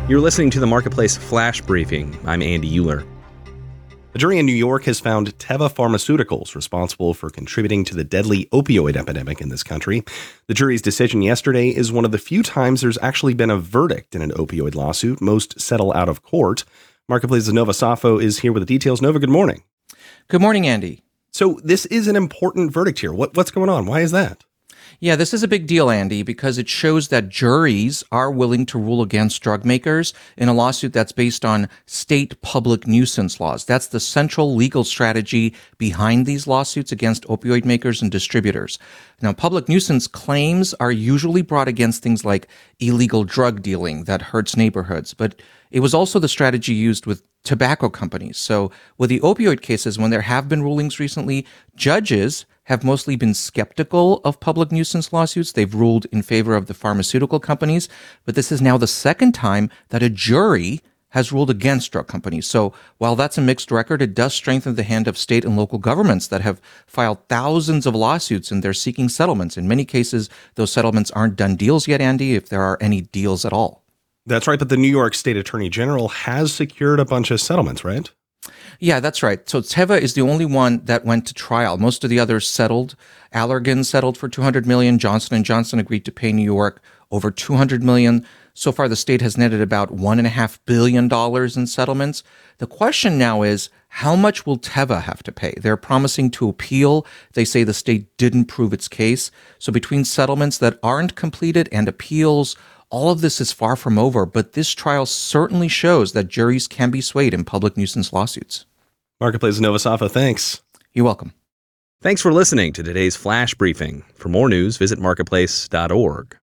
You're listening to the Marketplace Flash Briefing. I'm Andy Euler. A jury in New York has found Teva Pharmaceuticals responsible for contributing to the deadly opioid epidemic in this country. The jury's decision yesterday is one of the few times there's actually been a verdict in an opioid lawsuit. Most settle out of court. Marketplace's Nova Safo is here with the details. Nova, good morning. Good morning, Andy. So this is an important verdict here. What's going on? Why is that? Yeah, this is a big deal, Andy, because it shows that juries are willing to rule against drug makers in a lawsuit that's based on state public nuisance laws. That's the central legal strategy behind these lawsuits against opioid makers and distributors. Now, public nuisance claims are usually brought against things like illegal drug dealing that hurts neighborhoods, but it was also the strategy used with tobacco companies. So with the opioid cases, when there have been rulings recently, judges have mostly been skeptical of public nuisance lawsuits. They've ruled in favor of the pharmaceutical companies, but this is now the second time that a jury has ruled against drug companies. So while that's a mixed record, it does strengthen the hand of state and local governments that have filed thousands of lawsuits and they're seeking settlements. In many cases, those settlements aren't done deals yet, Andy, if there are any deals at all. That's right, but the New York State Attorney General has secured a bunch of settlements, right? Yeah, that's right. So Teva is the only one that went to trial. Most of the others settled. Allergan settled for $200 million. Johnson & Johnson agreed to pay New York over $200 million. So far, the state has netted about $1.5 billion in settlements. The question now is, how much will Teva have to pay? They're promising to appeal. They say the state didn't prove its case. So between settlements that aren't completed and appeals, all of this is far from over, but this trial certainly shows that juries can be swayed in public nuisance lawsuits. Marketplace Nova Safo, thanks. You're welcome. Thanks for listening to today's Flash Briefing. For more news, visit marketplace.org.